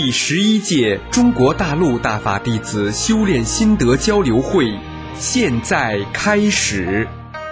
第11届中国大陆大法弟子修炼心得交流会现在开始。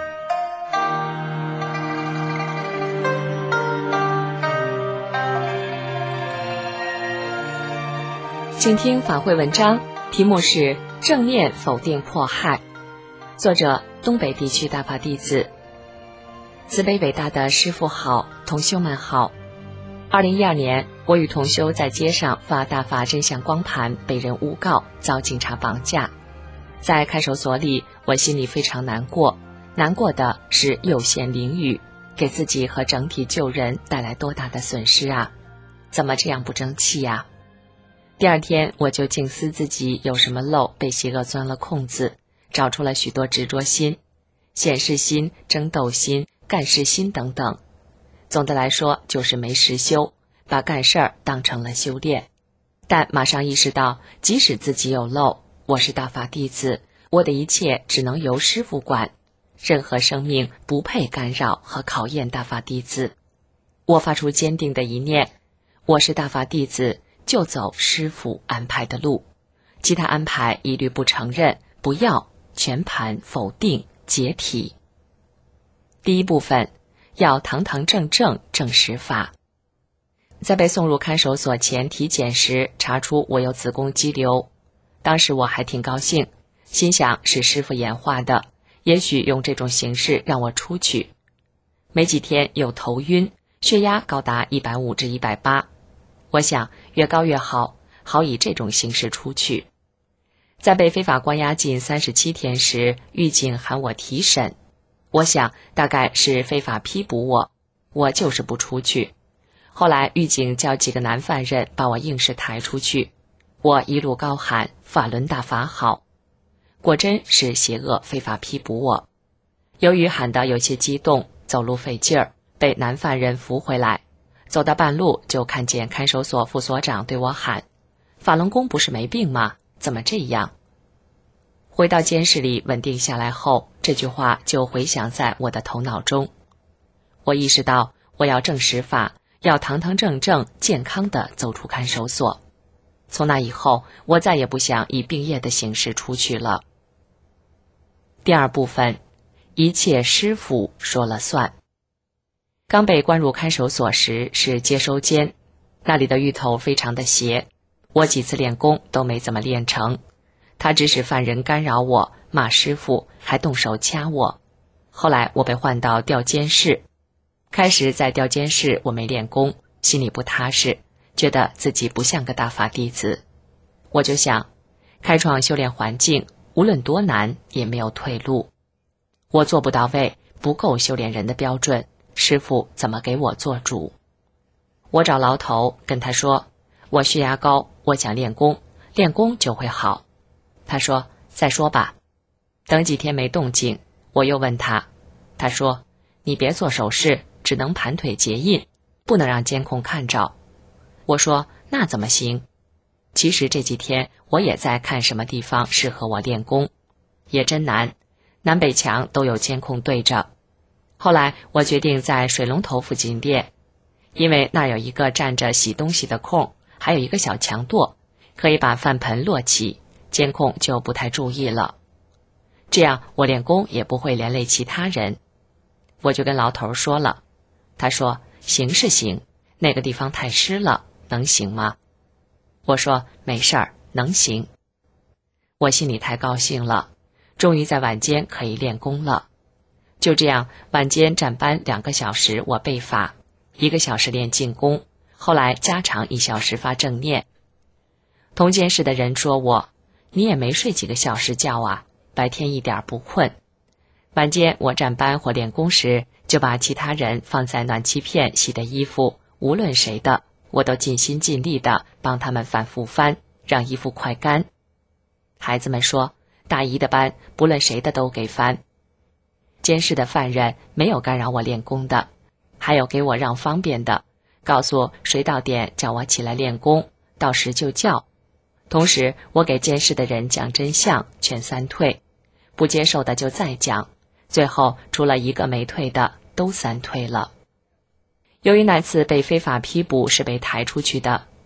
请听法会文章，题目是正念否定迫害，作者东北地区大法弟子。慈悲伟大的师父好，同修们好。2012年，我与同修在街上发大法真相光盘，被人诬告，遭警察绑架。在看守所里，我心里非常难过，难过的是有限囹圄，给自己和整体救人带来多大的损失啊！怎么这样不争气呀？第二天，我就静思自己有什么漏，被邪恶钻了空子，找出了许多执着心、显示心、争斗心、干事心等等。总的来说，就是没实修，把干事儿当成了修炼。但马上意识到，即使自己有漏，我是大法弟子，我的一切只能由师父管，任何生命不配干扰和考验大法弟子。我发出坚定的一念，我是大法弟子，就走师父安排的路，其他安排一律不承认，不要，全盘否定解体。第一部分，要堂堂正正证实法。在被送入看守所前体检时，查出我有子宫肌瘤，当时我还挺高兴，心想是师父演化的，也许用这种形式让我出去。没几天又头晕，血压高达150至180，我想越高越好，好以这种形式出去。在被非法关押近37天时，狱警喊我提审，我想大概是非法批捕我，我就是不出去。后来狱警叫几个男犯人把我硬是抬出去，我一路高喊法轮大法好，果真是邪恶非法批捕我。由于喊得有些激动，走路费劲儿，被男犯人扶回来。走到半路，就看见看守所副所长对我喊：法轮功不是没病吗？怎么这样？回到监室里稳定下来后，这句话就回响在我的头脑中。我意识到我要证实法，要堂堂正正健康地走出看守所。从那以后，我再也不想以病业的形式出去了。第二部分，一切师父说了算。刚被关入看守所时是接收监，那里的狱头非常的邪，我几次练功都没怎么练成，他指使犯人干扰我，骂师父，还动手掐我。后来我被换到调监室，开始在调监室我没练功，心里不踏实，觉得自己不像个大法弟子。我就想，开创修炼环境，无论多难也没有退路。我做不到位，不够修炼人的标准，师父怎么给我做主？我找牢头跟他说，我血压高，我想练功，练功就会好。他说再说吧。等几天没动静，我又问他，他说你别做手势，只能盘腿结印，不能让监控看着。我说那怎么行？其实这几天我也在看什么地方适合我练功，也真难，南北墙都有监控对着。后来我决定在水龙头附近练，因为那有一个站着洗东西的空，还有一个小墙垛，可以把饭盆摞起，监控就不太注意了。这样我练功也不会连累其他人。我就跟牢头说了，他说行是行，那个地方太湿了，能行吗？我说没事儿，能行。我心里太高兴了，终于在晚间可以练功了。就这样，晚间站班2个小时我背法，1个小时练静功，后来加长1小时发正念。同监室的人说我，你也没睡几个小时觉啊，白天一点不困。晚间我站班或练功时，就把其他人放在暖气片洗的衣服，无论谁的，我都尽心尽力地帮他们反复翻，让衣服快干。孩子们说，大姨的班不论谁的都给翻。监室的犯人没有干扰我练功的，还有给我让方便的，告诉谁到点叫我起来练功，到时就叫。同时我给监室的人讲真相，劝3退，不接受的就再讲，最后除了1个没退的，都3退了。由于那次被非法批捕是被抬出去的，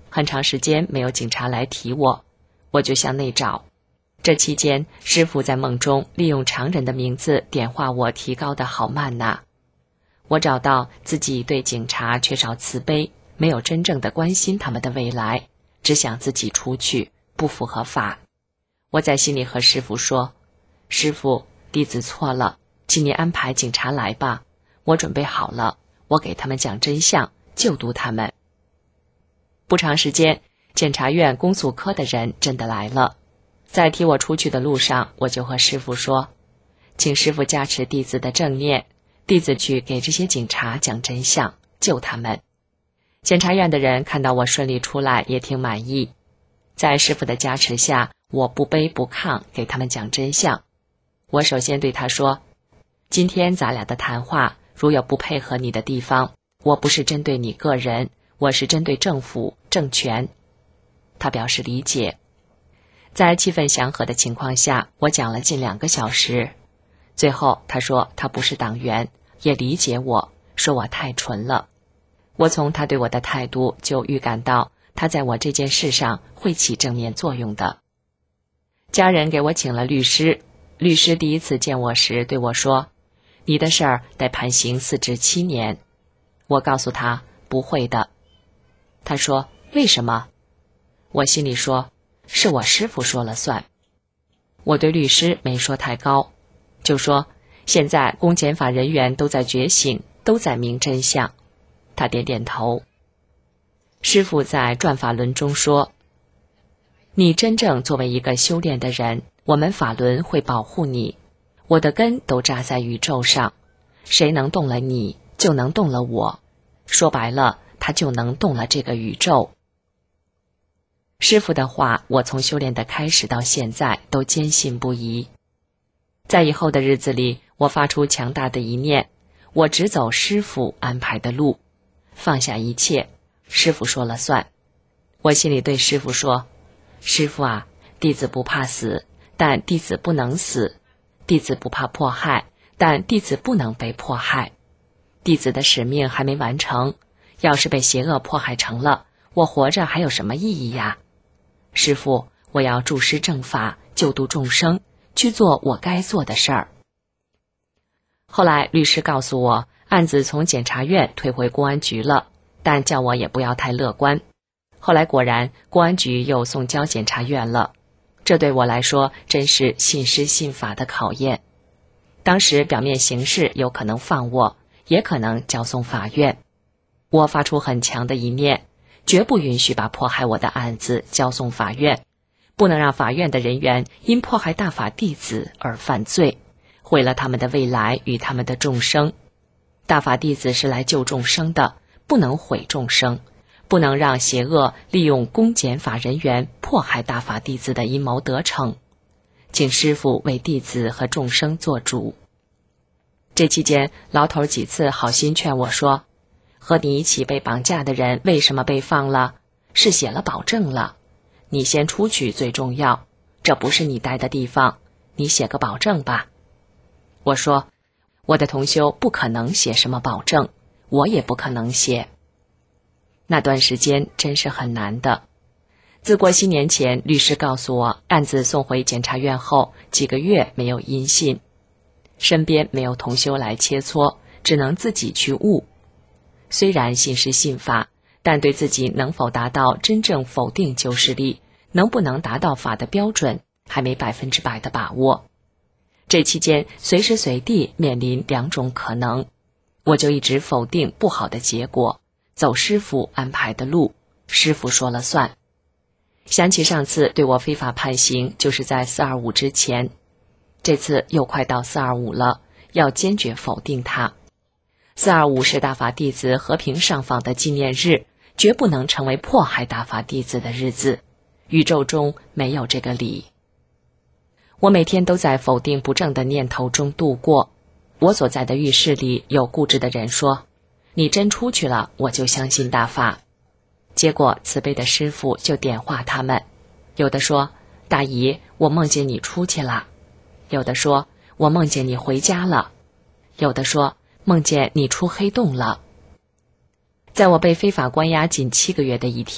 很长时间没有警察来提我，我就向内找。这期间，师父在梦中利用常人的名字点化我提高的好慢呐。我找到自己对警察缺少慈悲，没有真正的关心他们的未来，只想自己出去，不符合法。我在心里和师父说，师父，弟子错了，请您安排警察来吧，我准备好了，我给他们讲真相，救度他们。不长时间，检察院公诉科的人真的来了。在提我出去的路上，我就和师父说，请师父加持弟子的正念，弟子去给这些警察讲真相，救他们。检察院的人看到我顺利出来，也挺满意。在师父的加持下，我不卑不亢，给他们讲真相。我首先对他说，今天咱俩的谈话，如有不配合你的地方，我不是针对你个人，我是针对政府、政权。他表示理解。在气氛祥和的情况下，我讲了近2个小时。最后他说他不是党员，也理解我，说我太纯了。我从他对我的态度就预感到他在我这件事上会起正面作用的。家人给我请了律师，律师第一次见我时对我说，你的事儿得判刑4至7年。我告诉他不会的。他说为什么？我心里说，是我师父说了算。我对律师没说太高，就说现在公检法人员都在觉醒，都在明真相。他点点头。师父在转法轮中说，你真正作为一个修炼的人，我们法轮会保护你。我的根都扎在宇宙上，谁能动了你，就能动了我。说白了，他就能动了这个宇宙。师父的话，我从修炼的开始到现在都坚信不疑。在以后的日子里，我发出强大的一念，我只走师父安排的路，放下一切，师父说了算。我心里对师父说，师父啊，弟子不怕死，但弟子不能死；弟子不怕迫害，但弟子不能被迫害。弟子的使命还没完成，要是被邪恶迫害成了，我活着还有什么意义呀？师父，我要注师正法，救度众生，去做我该做的事儿。后来律师告诉我，案子从检察院退回公安局了，但叫我也不要太乐观。后来果然公安局又送交检察院了，这对我来说真是信师信法的考验。当时表面形势有可能放我，也可能交送法院。我发出很强的一念，绝不允许把迫害我的案子交送法院，不能让法院的人员因迫害大法弟子而犯罪，毁了他们的未来与他们的众生。大法弟子是来救众生的，不能毁众生，不能让邪恶利用公检法人员迫害大法弟子的阴谋得逞。请师父为弟子和众生做主。这期间，老头几次好心劝我说，和你一起被绑架的人为什么被放了？是写了保证了。你先出去最重要，这不是你待的地方，你写个保证吧。我说，我的同修不可能写什么保证，我也不可能写。那段时间真是很难的。自过新年前，律师告诉我，案子送回检察院后几个月没有音信，身边没有同修来切磋，只能自己去悟。虽然信师信法，但对自己能否达到真正否定旧势力，能不能达到法的标准，还没100%的把握。这期间随时随地面临2种可能，我就一直否定不好的结果，走师父安排的路，师父说了算。想起上次对我非法判刑，就是在425之前，这次又快到425了，要坚决否定它。425是大法弟子和平上访的纪念日，绝不能成为迫害大法弟子的日子，宇宙中没有这个理。我每天都在否定不正的念头中度过。我所在的浴室里有固执的人说，你真出去了，我就相信大法。结果慈悲的师父就点化他们，有的说，大姨，我梦见你出去了；有的说，我梦见你回家了；有的说，梦见你出黑洞了。在我被非法关押近7个月的一天，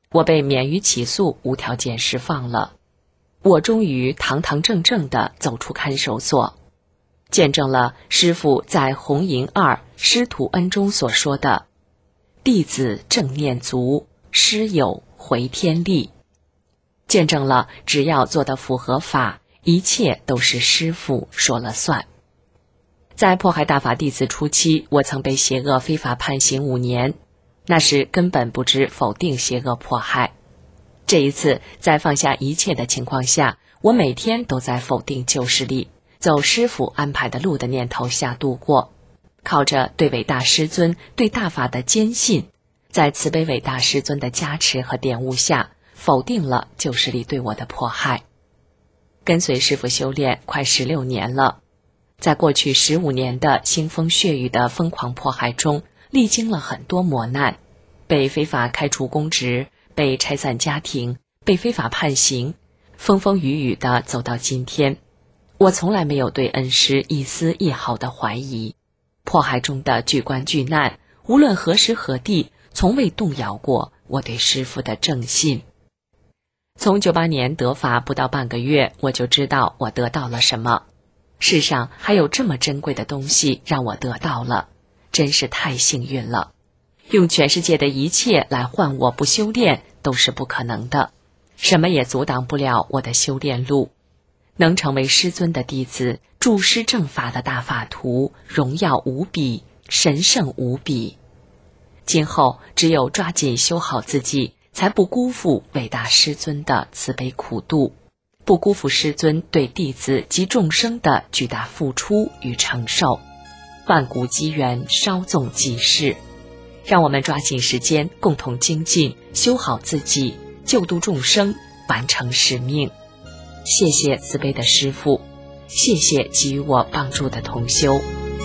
我被免于起诉，无条件释放了。我终于堂堂正正地走出看守所，见证了师父在《红银2师徒恩》中所说的弟子正念足，师有回天力，见证了只要做得符合法，一切都是师父说了算。在迫害大法弟子初期，我曾被邪恶非法判刑5年，那时根本不知否定邪恶迫害。这一次，在放下一切的情况下，我每天都在否定旧势力，走师父安排的路的念头下度过，靠着对伟大师尊、对大法的坚信，在慈悲伟大师尊的加持和点悟下，否定了旧势力对我的迫害。跟随师父修炼快16年了，在过去15年的腥风血雨的疯狂迫害中，历经了很多磨难，被非法开除公职，被拆散家庭，被非法判刑，风风雨雨地走到今天。我从来没有对恩师一丝一毫的怀疑，迫害中的巨关巨难，无论何时何地，从未动摇过我对师父的正信。从98年得法不到半个月，我就知道我得到了什么。世上还有这么珍贵的东西让我得到了，真是太幸运了。用全世界的一切来换我不修炼都是不可能的，什么也阻挡不了我的修炼路。能成为师尊的弟子，助师正法的大法徒，荣耀无比，神圣无比。今后只有抓紧修好自己，才不辜负伟大师尊的慈悲苦度，不辜负师尊对弟子及众生的巨大付出与承受。万古机缘稍纵即逝，让我们抓紧时间，共同精进，修好自己，救度众生，完成使命。谢谢慈悲的师父，谢谢给予我帮助的同修。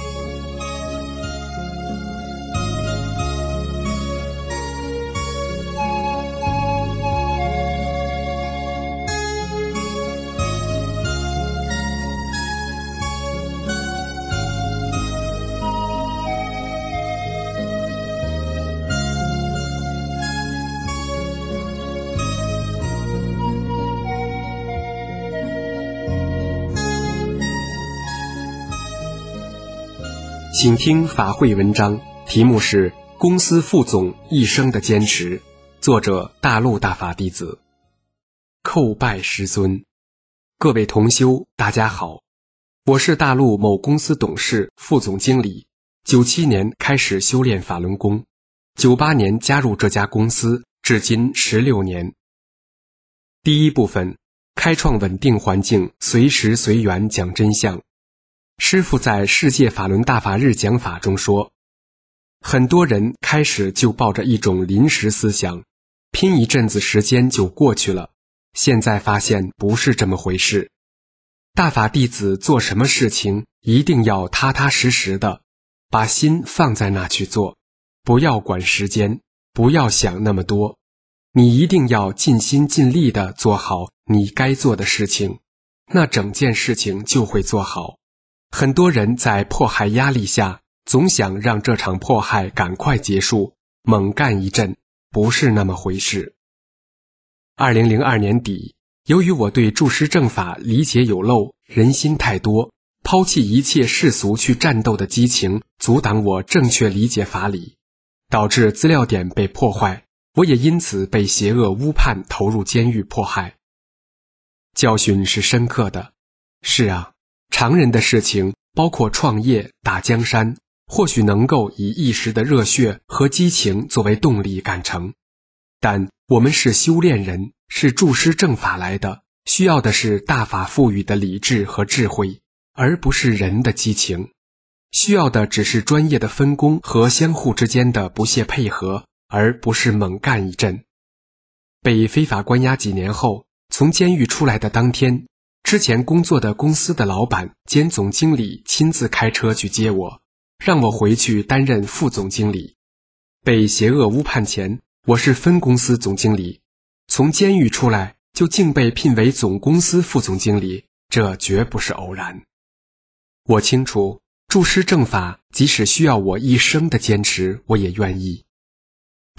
请听法会文章，题目是《公司副总一生的坚持》，作者大陆大法弟子。叩拜师尊。各位同修，大家好，我是大陆某公司董事、副总经理，97年开始修炼法轮功，98年加入这家公司，至今16年。第一部分，开创稳定环境，随时随缘讲真相。师父在世界法轮大法日讲法中说，很多人开始就抱着一种临时思想，拼一阵子时间就过去了，现在发现不是这么回事。大法弟子做什么事情一定要踏踏实实的，把心放在那去做，不要管时间，不要想那么多，你一定要尽心尽力地做好你该做的事情，那整件事情就会做好。很多人在迫害压力下，总想让这场迫害赶快结束，猛干一阵，不是那么回事。2002年底，由于我对注师正法理解有漏，人心太多，抛弃一切世俗去战斗的激情，阻挡我正确理解法理，导致资料点被破坏，我也因此被邪恶诬判，投入监狱迫害。教训是深刻的。是啊，常人的事情，包括创业、打江山，或许能够以一时的热血和激情作为动力干成，但我们是修炼人，是注师正法来的，需要的是大法赋予的理智和智慧，而不是人的激情。需要的只是专业的分工和相互之间的不懈配合，而不是猛干一阵。被非法关押几年后，从监狱出来的当天，之前工作的公司的老板兼总经理亲自开车去接我，让我回去担任副总经理。被邪恶诬判前，我是分公司总经理，从监狱出来就竟被聘为总公司副总经理，这绝不是偶然。我清楚，注师正法即使需要我一生的坚持，我也愿意。但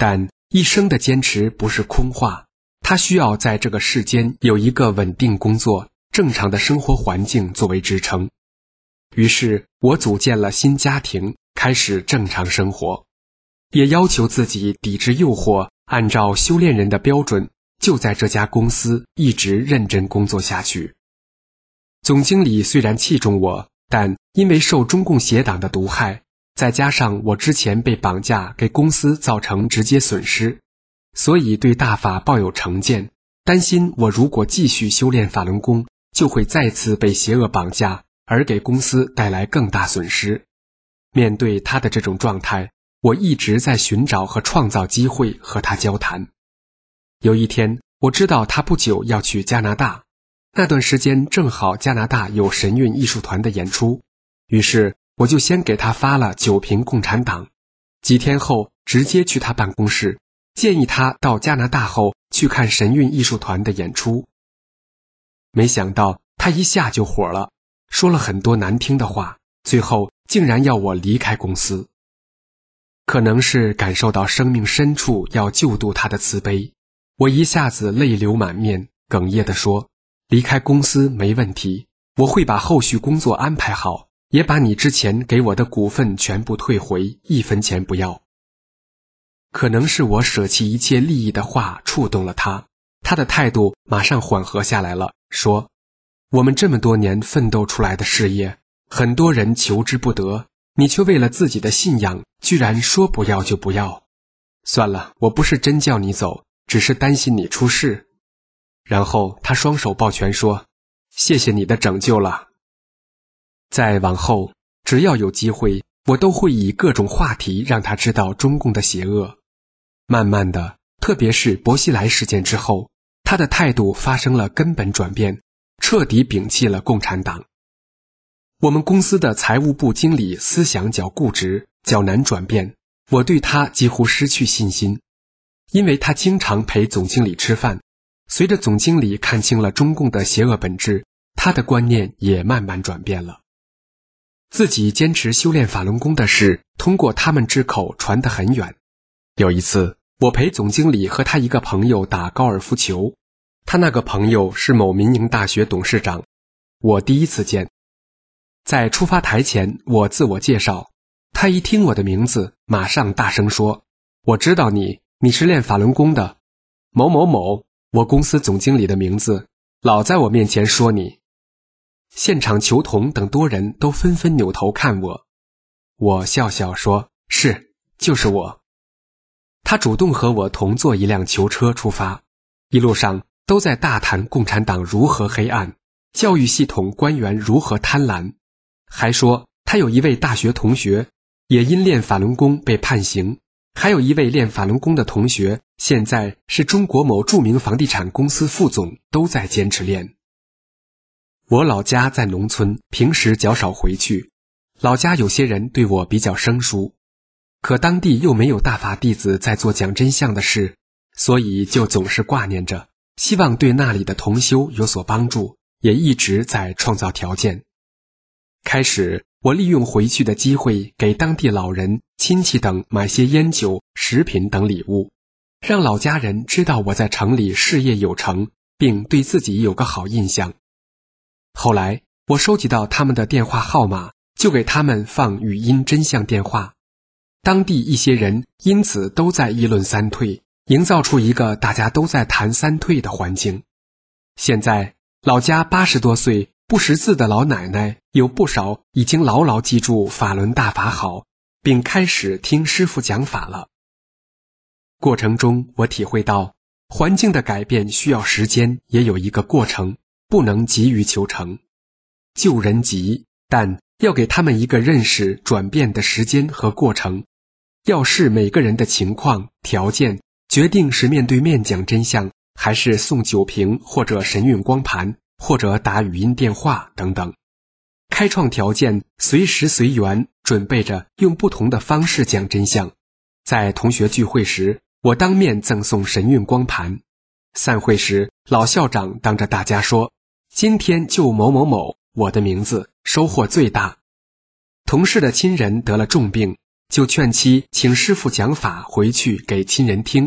一生的坚持不是空话，他需要在这个世间有一个稳定工作、正常的生活环境作为支撑。于是我组建了新家庭，开始正常生活，也要求自己抵制诱惑，按照修炼人的标准，就在这家公司一直认真工作下去。总经理虽然器重我，但因为受中共邪党的毒害，再加上我之前被绑架给公司造成直接损失，所以对大法抱有成见，担心我如果继续修炼法轮功，就会再次被邪恶绑架，而给公司带来更大损失。面对他的这种状态，我一直在寻找和创造机会和他交谈。有一天，我知道他不久要去加拿大，那段时间正好加拿大有神韵艺术团的演出，于是我就先给他发了9瓶共产党，几天后直接去他办公室，建议他到加拿大后去看神韵艺术团的演出。没想到他一下就火了，说了很多难听的话，最后竟然要我离开公司。可能是感受到生命深处要救度他的慈悲，我一下子泪流满面，哽咽地说，离开公司没问题，我会把后续工作安排好，也把你之前给我的股份全部退回，1分钱不要。可能是我舍弃一切利益的话触动了他，他的态度马上缓和下来了，说，我们这么多年奋斗出来的事业，很多人求之不得，你却为了自己的信仰，居然说不要就不要。算了，我不是真叫你走，只是担心你出事。然后他双手抱拳说，谢谢你的拯救了。再往后，只要有机会，我都会以各种话题让他知道中共的邪恶。慢慢的，特别是薄熙来事件之后，他的态度发生了根本转变，彻底摒弃了共产党。我们公司的财务部经理思想较固执，较难转变，我对他几乎失去信心。因为他经常陪总经理吃饭，随着总经理看清了中共的邪恶本质，他的观念也慢慢转变了。自己坚持修炼法轮功的事，通过他们之口传得很远。有一次，我陪总经理和他一个朋友打高尔夫球，他那个朋友是某民营大学董事长，我第一次见。在出发台前，我自我介绍，他一听我的名字，马上大声说，我知道你是练法轮功的，某某某，我公司总经理的名字，老在我面前说你。现场球童等多人都纷纷扭头看我，我笑笑说，是，就是我。他主动和我同坐一辆囚车出发，一路上都在大谈共产党如何黑暗，教育系统官员如何贪婪，还说他有一位大学同学也因练法轮功被判刑，还有一位练法轮功的同学现在是中国某著名房地产公司副总，都在坚持练。我老家在农村，平时较少回去，老家有些人对我比较生疏，可当地又没有大法弟子在做讲真相的事，所以就总是挂念着，希望对那里的同修有所帮助，也一直在创造条件。开始，我利用回去的机会给当地老人、亲戚等买些烟酒、食品等礼物，让老家人知道我在城里事业有成，并对自己有个好印象。后来，我收集到他们的电话号码，就给他们放语音真相电话。当地一些人因此都在议论三退，营造出一个大家都在谈三退的环境。现在，老家80多岁不识字的老奶奶有不少已经牢牢记住法轮大法好，并开始听师父讲法了。过程中，我体会到环境的改变需要时间，也有一个过程，不能急于求成。救人急，但要给他们一个认识转变的时间和过程，要视每个人的情况、条件，决定是面对面讲真相，还是送酒瓶或者神韵光盘，或者打语音电话等等。开创条件，随时随缘，准备着用不同的方式讲真相。在同学聚会时，我当面赠送神韵光盘；散会时，老校长当着大家说，今天救某某某，我的名字，收获最大。同事的亲人得了重病，就劝其请师父讲法回去给亲人听，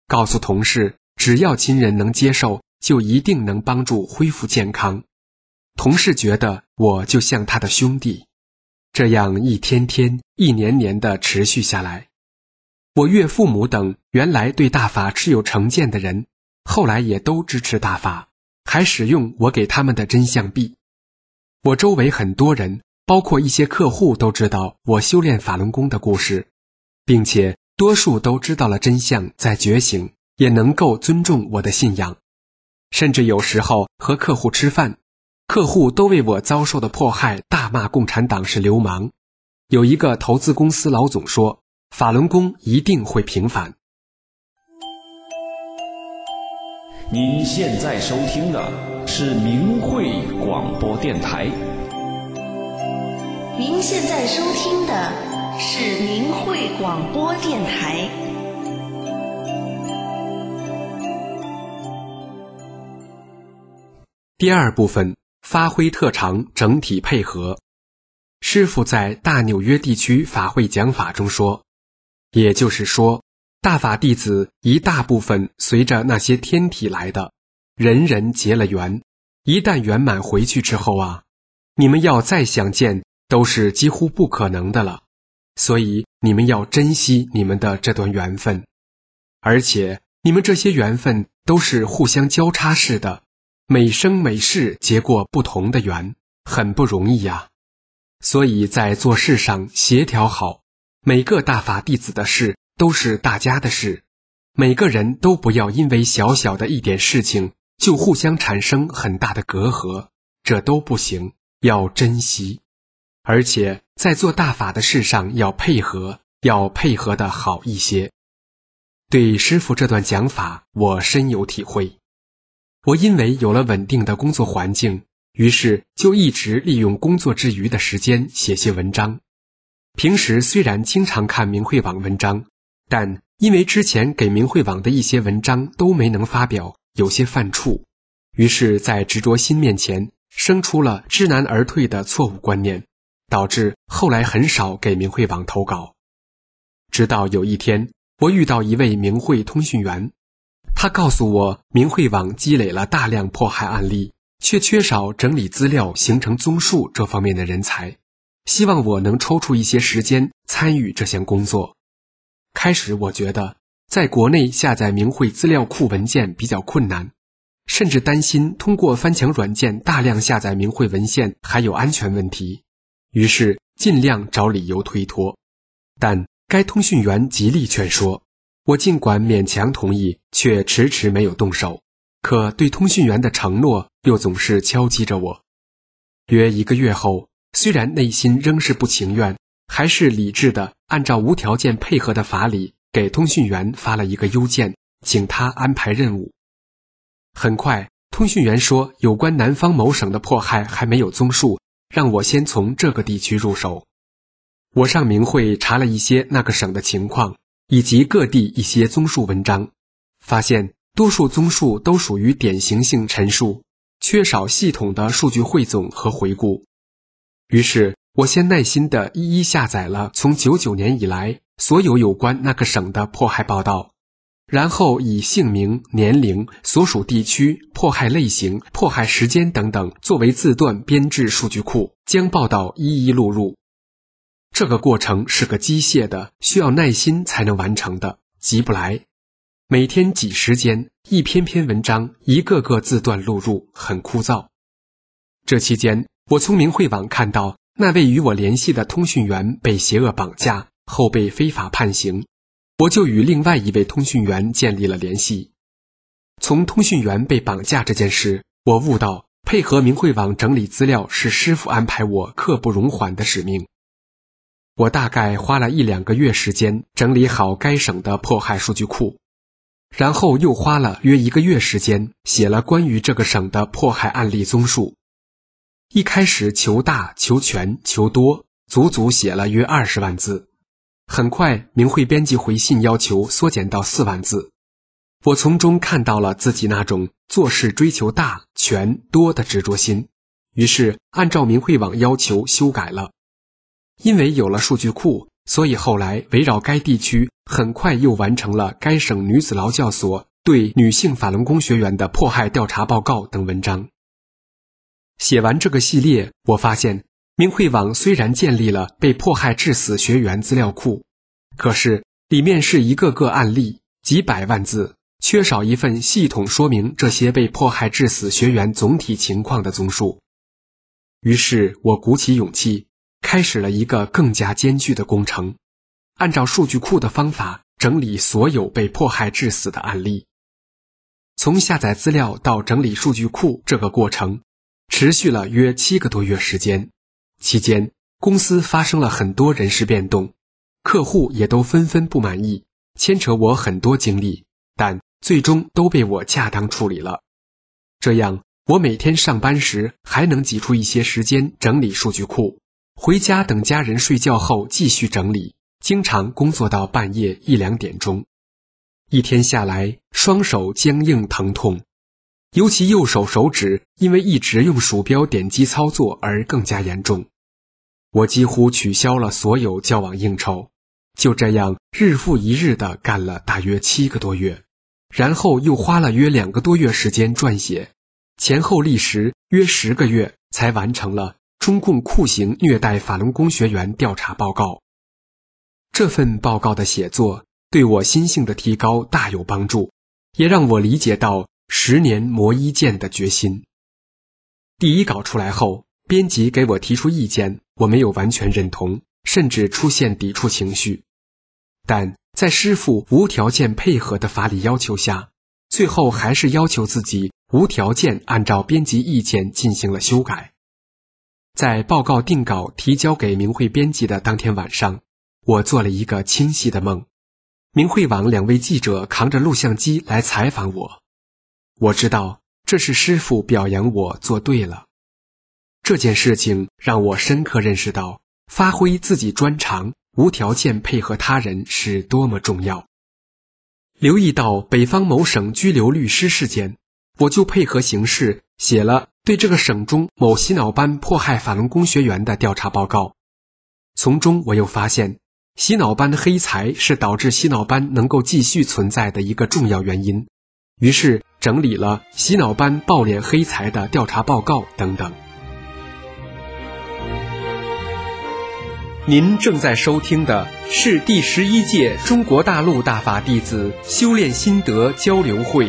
告诉同事只要亲人能接受，就一定能帮助恢复健康。同事觉得我就像他的兄弟，这样一天天、一年年地持续下来。我岳父母等原来对大法持有成见的人，后来也都支持大法，还使用我给他们的真相币。我周围很多人，包括一些客户都知道我修炼法轮功的故事，并且多数都知道了真相，在觉醒，也能够尊重我的信仰。甚至有时候和客户吃饭，客户都为我遭受的迫害大骂共产党是流氓。有一个投资公司老总说，法轮功一定会平反。 您现在收听的是明慧广播电台。 您现在收听的是明慧广播电台。 第二部分，发挥特长，整体配合。师父在大纽约地区法会讲法中说，也就是说，大法弟子一大部分随着那些天体来的，人人结了缘，一旦圆满回去之后啊，你们要再相见都是几乎不可能的了，所以你们要珍惜你们的这段缘分。而且你们这些缘分都是互相交叉式的，每生每世结过不同的缘，很不容易呀。所以在做事上协调好，每个大法弟子的事都是大家的事，每个人都不要因为小小的一点事情就互相产生很大的隔阂，这都不行，要珍惜。而且在做大法的事上要配合，要配合得好一些。对师父这段讲法，我深有体会。我因为有了稳定的工作环境，于是就一直利用工作之余的时间写些文章。平时虽然经常看明慧网文章，但因为之前给明慧网的一些文章都没能发表，有些犯怵，于是在执着心面前生出了知难而退的错误观念，导致后来很少给明慧网投稿。直到有一天，我遇到一位明慧通讯员，他告诉我明慧网积累了大量迫害案例，却缺少整理资料形成综述这方面的人才，希望我能抽出一些时间参与这项工作。开始我觉得在国内下载明慧资料库文件比较困难，甚至担心通过翻墙软件大量下载明慧文献还有安全问题，于是尽量找理由推脱。但该通讯员极力劝说，我尽管勉强同意，却迟迟没有动手，可对通讯员的承诺又总是敲击着我。约1个月后，虽然内心仍是不情愿，还是理智地按照无条件配合的法理给通讯员发了一个邮件，请他安排任务。很快，通讯员说有关南方某省的迫害还没有综述，让我先从这个地区入手。我上明慧查了一些那个省的情况，以及各地一些综述文章，发现多数综述都属于典型性陈述，缺少系统的数据汇总和回顾。于是我先耐心地一一下载了从99年以来所有有关那个省的迫害报道，然后以姓名、年龄、所属地区、迫害类型、迫害时间等等作为字段编制数据库，将报道一一录入。这个过程是个机械的，需要耐心才能完成的，急不来。每天挤时间，一篇篇文章，一个个字段录入，很枯燥。这期间，我从明慧网看到那位与我联系的通讯员被邪恶绑架，后被非法判刑，我就与另外一位通讯员建立了联系。从通讯员被绑架这件事，我悟到配合明慧网整理资料是师父安排我刻不容缓的使命。我大概花了1-2个月时间整理好该省的迫害数据库，然后又花了约1个月时间写了关于这个省的迫害案例综述。一开始求大、求全、求多，足足写了约20万字。很快明慧编辑回信要求缩减到4万字。我从中看到了自己那种做事追求大、全、多的执着心，于是按照明慧网要求修改了。因为有了数据库，所以后来围绕该地区很快又完成了该省女子劳教所对女性法轮功学员的迫害调查报告等文章。写完这个系列，我发现明慧网虽然建立了被迫害致死学员资料库，可是里面是一个个案例，几百万字，缺少一份系统说明这些被迫害致死学员总体情况的综述。于是我鼓起勇气，开始了一个更加艰巨的工程，按照数据库的方法整理所有被迫害致死的案例。从下载资料到整理数据库这个过程持续了约7个多月时间，期间公司发生了很多人事变动，客户也都纷纷不满意，牵扯我很多精力，但最终都被我恰当处理了。这样我每天上班时还能挤出一些时间整理数据库，回家等家人睡觉后继续整理，经常工作到半夜1、2点钟。一天下来，双手僵硬疼痛，尤其右手手指因为一直用鼠标点击操作而更加严重。我几乎取消了所有交往应酬，就这样日复一日地干了大约7个多月，然后又花了约2个多月时间撰写，前后历时约10个月才完成了中共酷刑虐待法轮功学员调查报告。这份报告的写作对我心性的提高大有帮助，也让我理解到10年磨一剑的决心。第一稿出来后，编辑给我提出意见，我没有完全认同，甚至出现抵触情绪。但在师父无条件配合的法理要求下，最后还是要求自己无条件按照编辑意见进行了修改。在报告定稿提交给明慧编辑的当天晚上，我做了一个清晰的梦。明慧网2位记者扛着录像机来采访我，我知道这是师父表扬我做对了。这件事情让我深刻认识到，发挥自己专长，无条件配合他人是多么重要。留意到北方某省拘留律师事件，我就配合形势写了对这个省中某洗脑班迫害法轮功学员的调查报告。从中我又发现，洗脑班黑财是导致洗脑班能够继续存在的一个重要原因，于是整理了洗脑班暴敛黑财的调查报告等等。您正在收听的是第11届中国大陆大法弟子修炼心得交流会。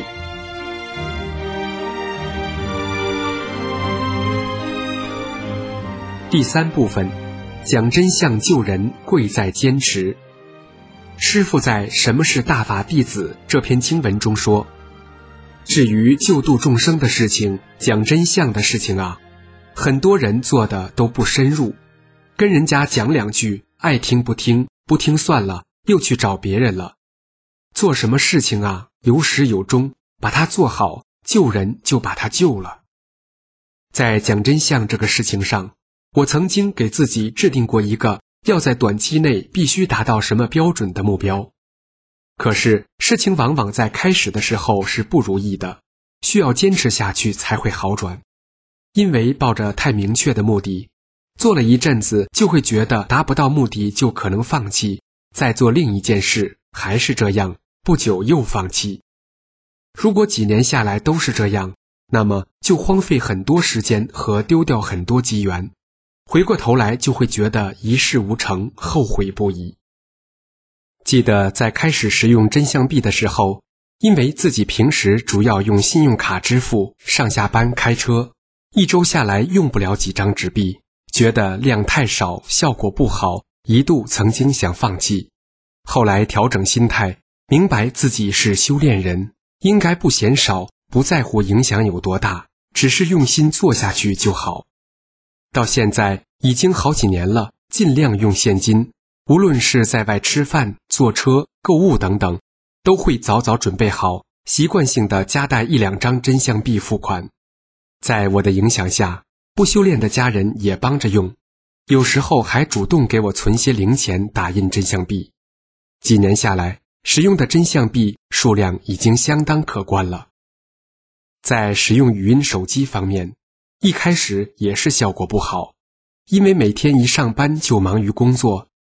第3部分，讲真相救人，贵在坚持。师父在《什么是大法弟子》这篇经文中说，至于救度众生的事情，讲真相的事情啊，很多人做的都不深入，跟人家讲2句，爱听不听，不听算了，又去找别人了。做什么事情啊，有始有终，把它做好，救人就把它救了。在讲真相这个事情上，我曾经给自己制定过一个要在短期内必须达到什么标准的目标。可是事情往往在开始的时候是不如意的，需要坚持下去才会好转。因为抱着太明确的目的，做了一阵子就会觉得达不到目的就可能放弃，再做另一件事，还是这样，不久又放弃。如果几年下来都是这样，那么就荒废很多时间和丢掉很多机缘，回过头来就会觉得一事无成，后悔不已。记得在开始使用真相币的时候，因为自己平时主要用信用卡支付，上下班开车，一周下来用不了几张纸币，觉得量太少，效果不好，一度曾经想放弃。后来调整心态，明白自己是修炼人，应该不嫌少，不在乎影响有多大，只是用心做下去就好。到现在已经好几年了，尽量用现金，无论是在外吃饭、坐车、购物等等，都会早早准备好，习惯性的夹带1、2张真相币付款。在我的影响下，不修炼的家人也帮着用，有时候还主动给我存些零钱打印真相币。几年下来，使用的真相币数量已经相当可观了。在使用语音手机方面，一开始也是效果不好，因为每天一上班就忙于工作，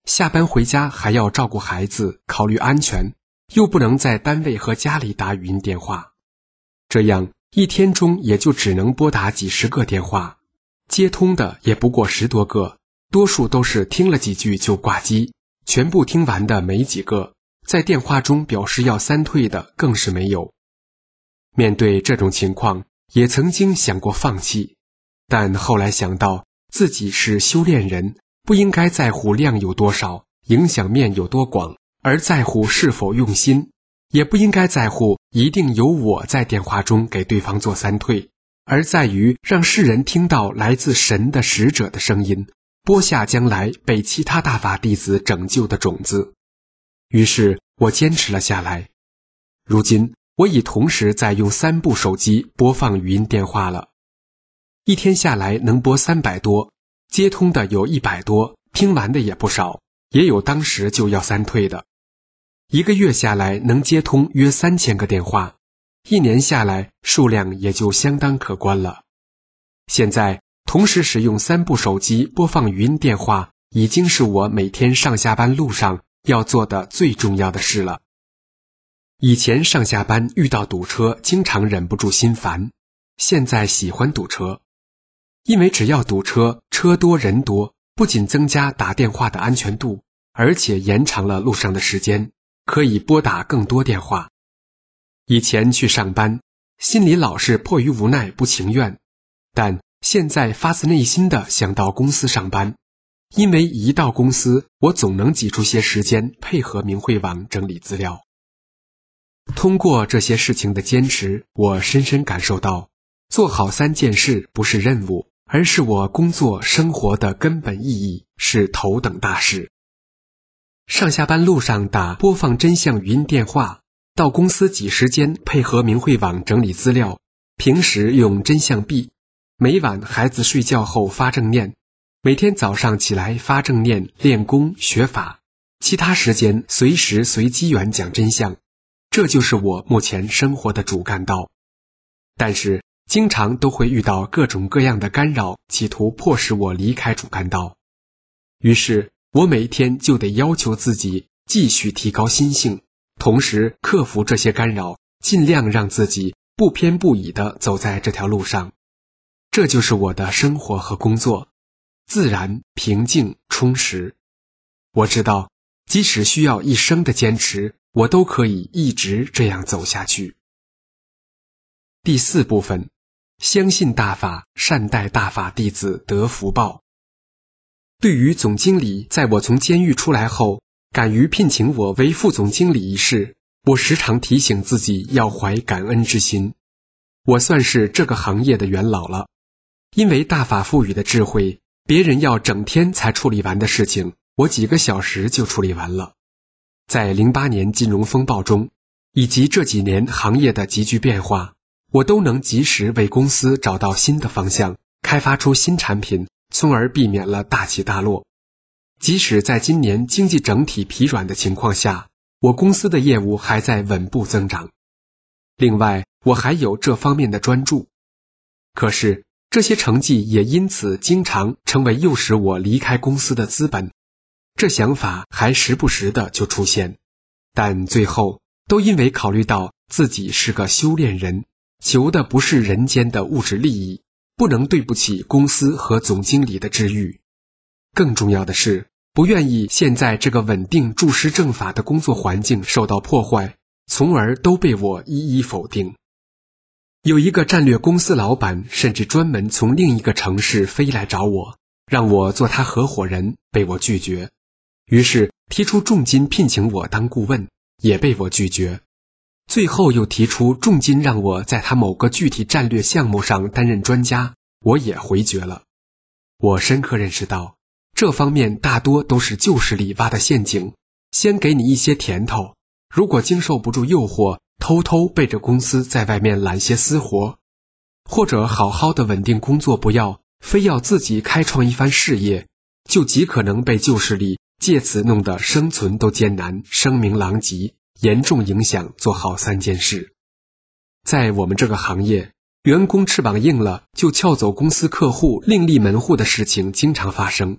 下班回家还要照顾孩子，考虑安全，又不能在单位和家里打语音电话，这样一天中也就只能拨打几十个电话，接通的也不过10多个，多数都是听了几句就挂机，全部听完的没几个，在电话中表示要3退的更是没有。面对这种情况，也曾经想过放弃，但后来想到自己是修炼人，不应该在乎量有多少，影响面有多广，而在乎是否用心，也不应该在乎一定有我在电话中给对方做3退，而在于让世人听到来自神的使者的声音，播下将来被其他大法弟子拯救的种子。于是我坚持了下来。如今我已同时在用3部手机播放语音电话了，一天下来能播300多，接通的有100多，听完的也不少，也有当时就要3退的。1个月下来能接通约3000个电话，1年下来数量也就相当可观了。现在同时使用3部手机播放语音电话，已经是我每天上下班路上要做的最重要的事了。以前上下班遇到堵车，经常忍不住心烦，现在喜欢堵车，因为只要堵车，车多人多，不仅增加打电话的安全度，而且延长了路上的时间，可以拨打更多电话。以前去上班，心里老是迫于无奈不情愿，但现在发自内心的想到公司上班，因为一到公司，我总能挤出些时间配合明慧网整理资料。通过这些事情的坚持，我深深感受到，做好3件事不是任务，而是我工作生活的根本意义，是头等大事。上下班路上打播放真相语音电话，到公司挤时间配合明慧网整理资料，平时用真相币，每晚孩子睡觉后发正念，每天早上起来发正念练功学法，其他时间随时随机缘讲真相，这就是我目前生活的主干道。但是经常都会遇到各种各样的干扰，企图迫使我离开主干道。于是我每天就得要求自己继续提高心性，同时克服这些干扰，尽量让自己不偏不倚地走在这条路上。这就是我的生活和工作，自然、平静、充实。我知道，即使需要一生的坚持，我都可以一直这样走下去。第4部分，相信大法，善待大法弟子得福报。对于总经理在我从监狱出来后敢于聘请我为副总经理一事，我时常提醒自己要怀感恩之心。我算是这个行业的元老了，因为大法赋予的智慧，别人要整天才处理完的事情，我几个小时就处理完了。在08年金融风暴中，以及这几年行业的急剧变化，我都能及时为公司找到新的方向，开发出新产品，从而避免了大起大落。即使在今年经济整体疲软的情况下，我公司的业务还在稳步增长。另外，我还有这方面的专注。可是，这些成绩也因此经常成为诱使我离开公司的资本。这想法还时不时的就出现，但最后都因为考虑到自己是个修炼人，求的不是人间的物质利益，不能对不起公司和总经理的知遇。更重要的是，不愿意现在这个稳定注师正法的工作环境受到破坏，从而都被我一一否定。有一个战略公司老板甚至专门从另一个城市飞来找我，让我做他合伙人，被我拒绝。于是提出重金聘请我当顾问，也被我拒绝。最后又提出重金让我在他某个具体战略项目上担任专家，我也回绝了。我深刻认识到，这方面大多都是旧势力挖的陷阱，先给你一些甜头，如果经受不住诱惑，偷偷背着公司在外面揽些私活，或者好好的稳定工作不要，非要自己开创一番事业，就极可能被旧势力借此弄得生存都艰难，声名狼藉，严重影响做好3件事。在我们这个行业，员工翅膀硬了就撬走公司客户另立门户的事情经常发生，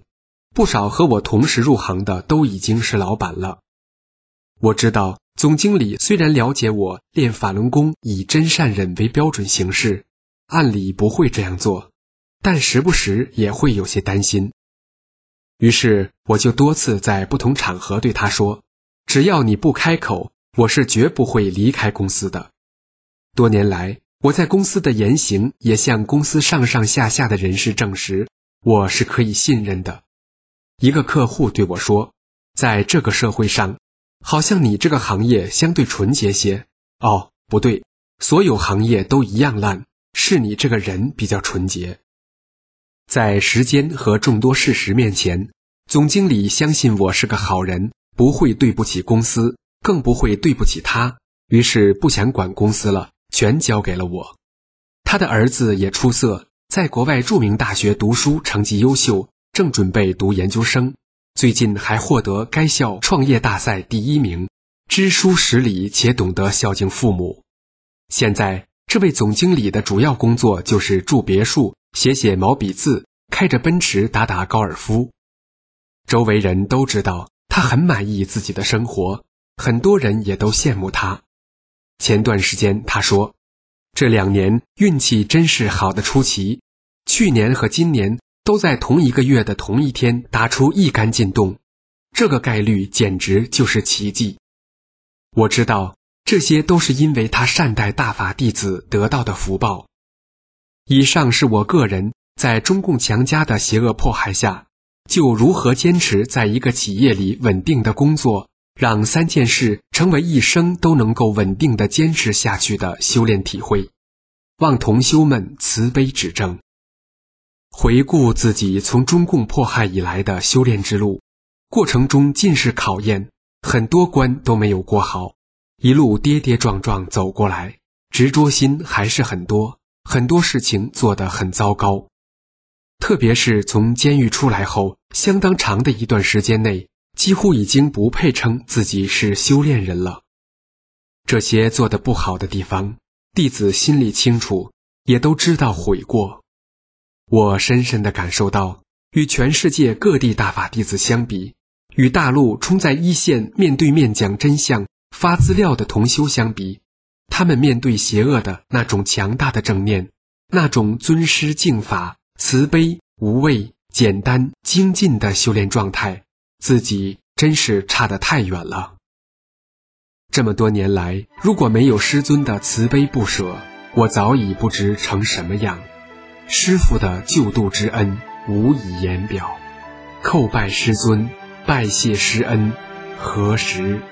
不少和我同时入行的都已经是老板了。我知道总经理虽然了解我练法轮功以真善忍为标准行事，按理不会这样做，但时不时也会有些担心。于是我就多次在不同场合对他说，只要你不开口，我是绝不会离开公司的。多年来，我在公司的言行也向公司上上下下的人士证实，我是可以信任的。一个客户对我说，在这个社会上，好像你这个行业相对纯洁些。哦，不对，所有行业都一样烂，是你这个人比较纯洁。在时间和众多事实面前，总经理相信我是个好人，不会对不起公司，更不会对不起他，于是不想管公司了，全交给了我。他的儿子也出色，在国外著名大学读书，成绩优秀，正准备读研究生，最近还获得该校创业大赛第1名，知书识礼且懂得孝敬父母。现在这位总经理的主要工作就是住别墅，写毛笔字，开着奔驰打高尔夫。周围人都知道他很满意自己的生活，很多人也都羡慕他。前段时间他说，这2年运气真是好得出奇，去年和今年都在同一个月的同一天打出一杆进洞，这个概率简直就是奇迹。我知道这些都是因为他善待大法弟子得到的福报。以上是我个人在中共强加的邪恶迫害下，就如何坚持在一个企业里稳定的工作，让3件事成为一生都能够稳定的坚持下去的修炼体会，望同修们慈悲指正。回顾自己从中共迫害以来的修炼之路，过程中尽是考验，很多关都没有过好，一路跌跌撞撞走过来，执着心还是很多，很多事情做得很糟糕。特别是从监狱出来后，相当长的一段时间内，几乎已经不配称自己是修炼人了。这些做得不好的地方，弟子心里清楚，也都知道悔过。我深深地感受到，与全世界各地大法弟子相比，与大陆冲在一线面对面讲真相、发资料的同修相比，他们面对邪恶的那种强大的正念，那种尊师敬法、慈悲、无畏、简单、精进的修炼状态，自己真是差得太远了。这么多年来，如果没有师尊的慈悲不舍，我早已不知成什么样。师父的救度之恩无以言表，叩拜师尊，拜谢师恩，何时？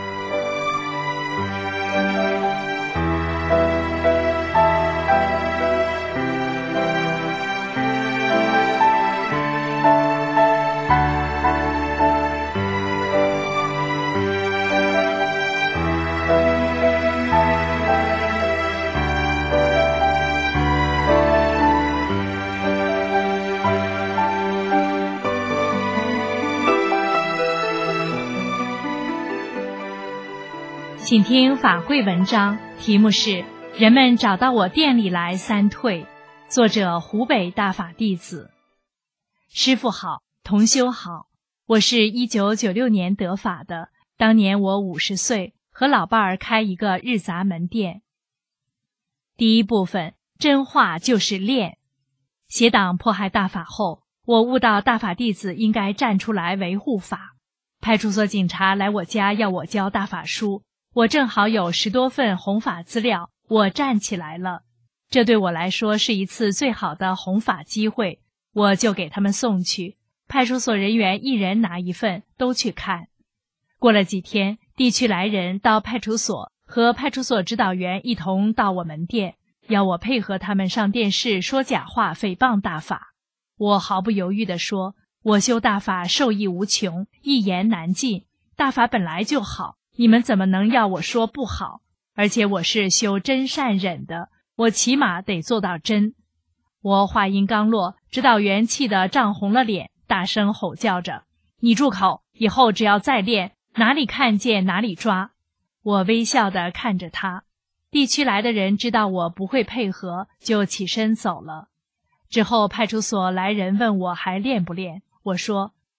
请听法会文章，题目是人们找到我店里来3退，作者湖北大法弟子。师父好，同修好，我是1996年得法的，当年我50岁，和老伴儿开一个日杂门店。第一部分，真话就是练。邪党迫害大法后，我悟到大法弟子应该站出来维护法。派出所警察来我家要我交大法书，我正好有10多份弘法资料，我站起来了。这对我来说是一次最好的弘法机会，我就给他们送去。派出所人员一人拿1份，都去看。过了几天，地区来人到派出所，和派出所指导员一同到我门店，要我配合他们上电视说假话诽谤大法。我毫不犹豫地说，我修大法受益无穷，一言难尽，大法本来就好，你们怎么能要我说不好？而且我是修真善忍的，我起码得做到真。我话音刚落，指导员气得涨红了脸，大声吼叫着：你住口，以后只要再练，哪里看见哪里抓。我微笑地看着他。地区来的人知道我不会配合，就起身走了。之后派出所来人问我还练不练，我说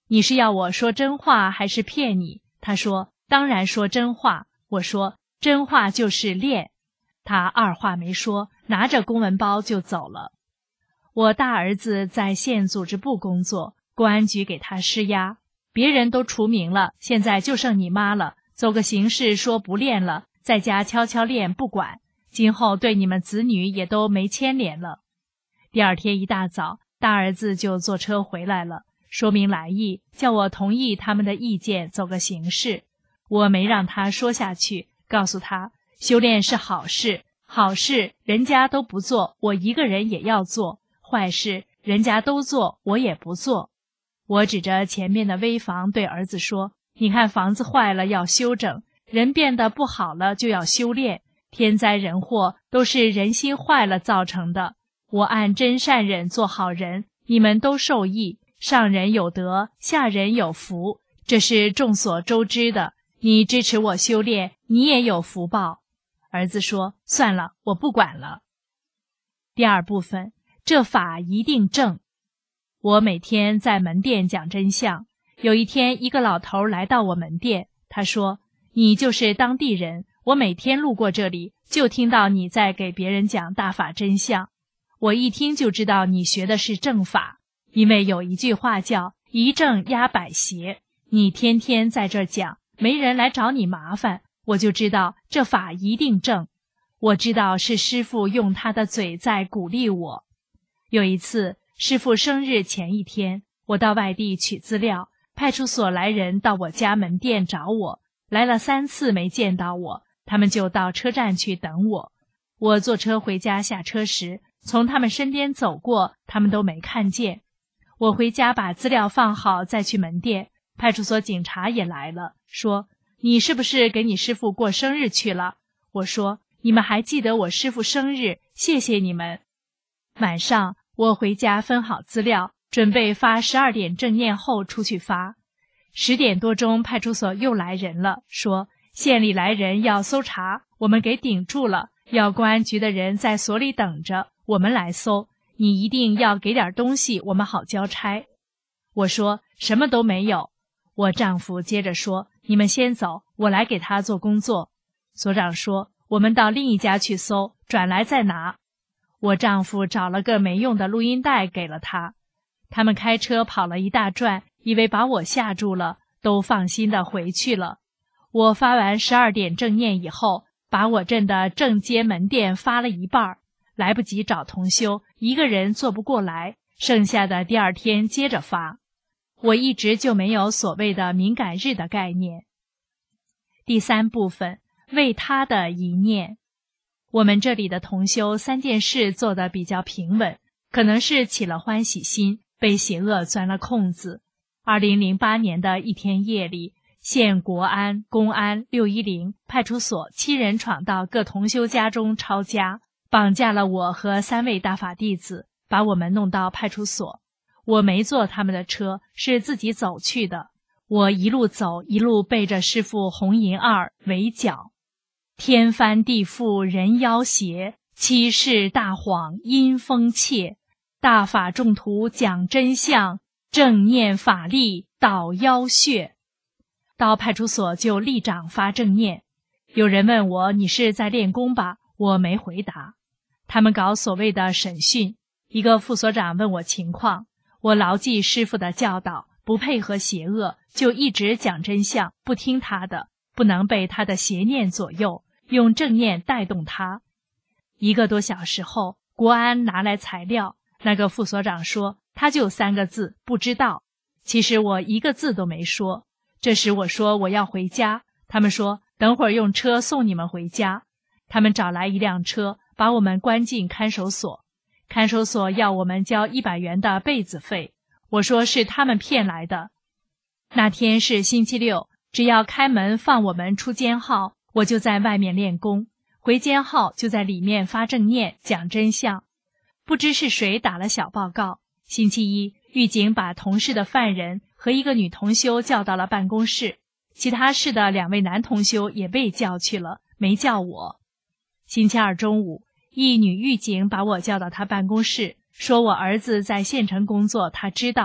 你是要我说真话还是骗你？他说，当然说真话。我说，真话就是练。他二话没说，拿着公文包就走了。我大儿子在县组织部工作，公安局给他施压，别人都除名了，现在就剩你妈了，走个形式说不练了，在家悄悄练不管，今后对你们子女也都没牵连了。第二天一大早，大儿子就坐车回来了，说明来意，叫我同意他们的意见，走个形式。我没让他说下去，告诉他修炼是好事，好事人家都不做，我一个人也要做，坏事人家都做，我也不做。我指着前面的危房对儿子说，你看房子坏了要修整，人变得不好了就要修炼，天灾人祸都是人心坏了造成的，我按真善忍做好人，你们都受益，上人有德，下人有福，这是众所周知的，你支持我修炼，你也有福报。儿子说，算了，我不管了。第二部分，这法一定正。我每天在门店讲真相，有一天一个老头来到我门店，他说，你就是当地人，我每天路过这里，就听到你在给别人讲大法真相，我一听就知道你学的是正法，因为有一句话叫一正压百邪，你天天在这儿讲，没人来找你麻烦，我就知道这法一定正。我知道是师父用他的嘴在鼓励我。有一次师父生日前一天，我到外地取资料，派出所来人到我家门店找我，来了3次没见到我，他们就到车站去等我。我坐车回家下车时，从他们身边走过，他们都没看见。我回家把资料放好再去门店，派出所警察也来了，说，你是不是给你师父过生日去了？我说，你们还记得我师父生日，谢谢你们。晚上我回家分好资料，准备发12点正念后出去发。10点多钟派出所又来人了，说县里来人要搜查，我们给顶住了，要公安局的人在所里等着，我们来搜，你一定要给点东西，我们好交差。我说什么都没有。我丈夫接着说，你们先走，我来给他做工作。所长说，我们到另一家去搜，转来再拿。我丈夫找了个没用的录音带给了他。他们开车跑了一大转，以为把我吓住了，都放心的回去了。我发完12点正念以后，把我镇的正街门店发了一半，来不及找同修，一个人做不过来，剩下的第二天接着发。我一直就没有所谓的敏感日的概念。第3部分，为他的一念。我们这里的同修3件事做得比较平稳，可能是起了欢喜心，被邪恶钻了空子。2008年的一天夜里，县国安、公安、610派出所7人闯到各同修家中抄家，绑架了我和3位大法弟子，把我们弄到派出所。我没坐他们的车，是自己走去的。我一路走，一路背着师父红银2围剿。天翻地覆人妖邪，欺世大谎阴风切，大法众徒讲真相，正念法力捣妖穴。到派出所就立掌发正念。有人问我，你是在练功吧？我没回答。他们搞所谓的审讯，一个副所长问我情况，我牢记师父的教导，不配合邪恶，就一直讲真相，不听他的，不能被他的邪念左右，用正念带动他。1个多小时后，国安拿来材料，那个副所长说，他就3个字，不知道。其实我1个字都没说。这时我说我要回家，他们说等会儿用车送你们回家。他们找来1辆车，把我们关进看守所。看守所要我们交100元的被子费，我说是他们骗来的。那天是星期六，只要开门放我们出监号，我就在外面练功，回监号就在里面发正念讲真相。不知是谁打了小报告，星期一狱警把同事的犯人和1个女同修叫到了办公室，其他室的2位男同修也被叫去了，没叫我。星期二中午，一女狱警把我叫到他办公室，说我儿子在县城工作，他知道，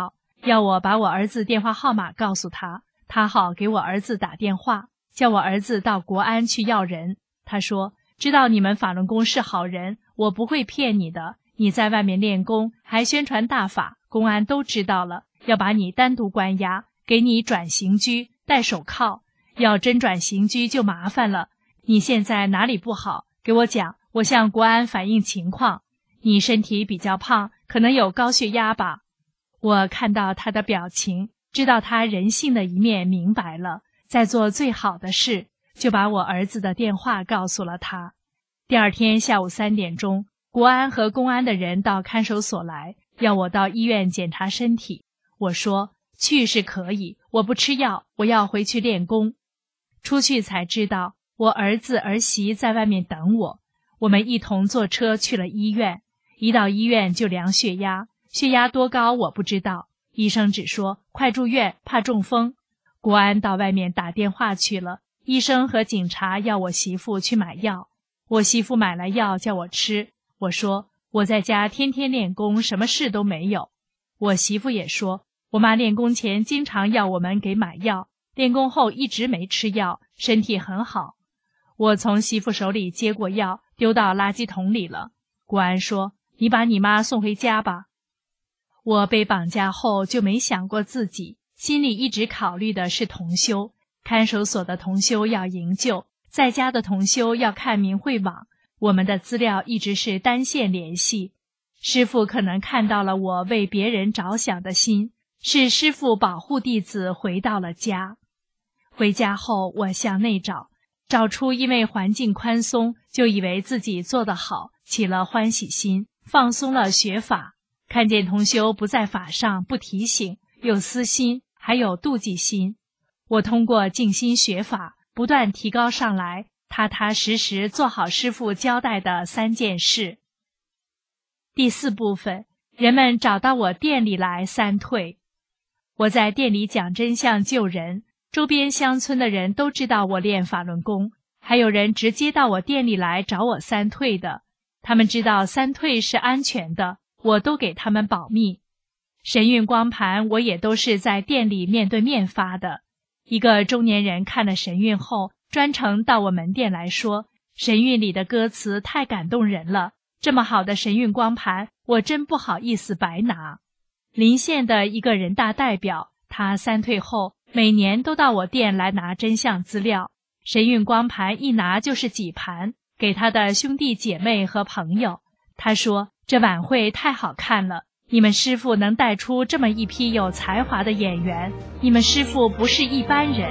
要我把我儿子电话号码告诉他，他好给我儿子打电话，叫我儿子到国安去要人。他说，知道你们法轮功是好人，我不会骗你的，你在外面练功还宣传大法，公安都知道了，要把你单独关押，给你转刑拘，戴手铐，要真转刑拘就麻烦了。你现在哪里不好，给我讲，我向国安反映情况。你身体比较胖，可能有高血压吧。我看到他的表情，知道他人性的一面，明白了，在做最好的事，就把我儿子的电话告诉了他。第二天下午3点钟，国安和公安的人到看守所来，要我到医院检查身体。我说，去是可以，我不吃药，我要回去练功。出去才知道，我儿子儿媳在外面等我，我们一同坐车去了医院。一到医院就量血压，血压多高我不知道，医生只说快住院，怕中风。国安到外面打电话去了，医生和警察要我媳妇去买药，我媳妇买来药叫我吃。我说，我在家天天练功，什么事都没有。我媳妇也说，我妈练功前经常要我们给买药，练功后一直没吃药，身体很好。我从媳妇手里接过药，丢到垃圾桶里了。国安说，你把你妈送回家吧。我被绑架后就没想过自己，心里一直考虑的是同修，看守所的同修要营救，在家的同修要看明慧网，我们的资料一直是单线联系。师父可能看到了我为别人着想的心，是师父保护弟子回到了家。回家后我向内找出因为环境宽松，就以为自己做得好，起了欢喜心，放松了学法。看见同修不在法上，不提醒，有私心，还有妒忌心。我通过静心学法，不断提高上来，踏踏实实做好师父交代的3件事。第4部分，人们找到我店里来3退。我在店里讲真相救人，周边乡村的人都知道我练法轮功，还有人直接到我店里来找我3退的。他们知道3退是安全的，我都给他们保密。神韵光盘我也都是在店里面对面发的。一个中年人看了神韵后，专程到我门店来说，神韵里的歌词太感动人了，这么好的神韵光盘，我真不好意思白拿。临县的一个人大代表，他3退后，每年都到我店来拿真相资料，神韵光盘一拿就是几盘，给他的兄弟姐妹和朋友。他说，这晚会太好看了，你们师父能带出这么一批有才华的演员，你们师父不是一般人。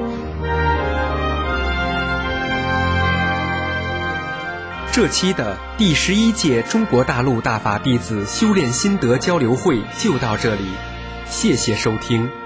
这期的第11届中国大陆大法弟子修炼心得交流会就到这里，谢谢收听。